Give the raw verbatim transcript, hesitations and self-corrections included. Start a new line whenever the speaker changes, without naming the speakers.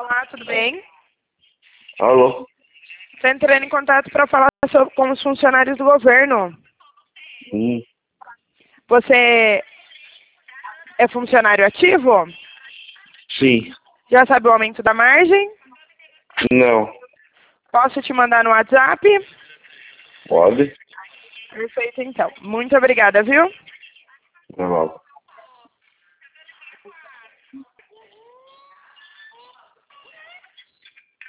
Olá, tudo bem?
Alô?
Estou entrando em contato para falar sobre, com os funcionários do governo.
Hum,
Você é funcionário ativo?
sim.
Já sabe o aumento da margem?
Não.
Posso te mandar no WhatsApp?
Pode?
Perfeito, então. Muito obrigada, viu?
Não.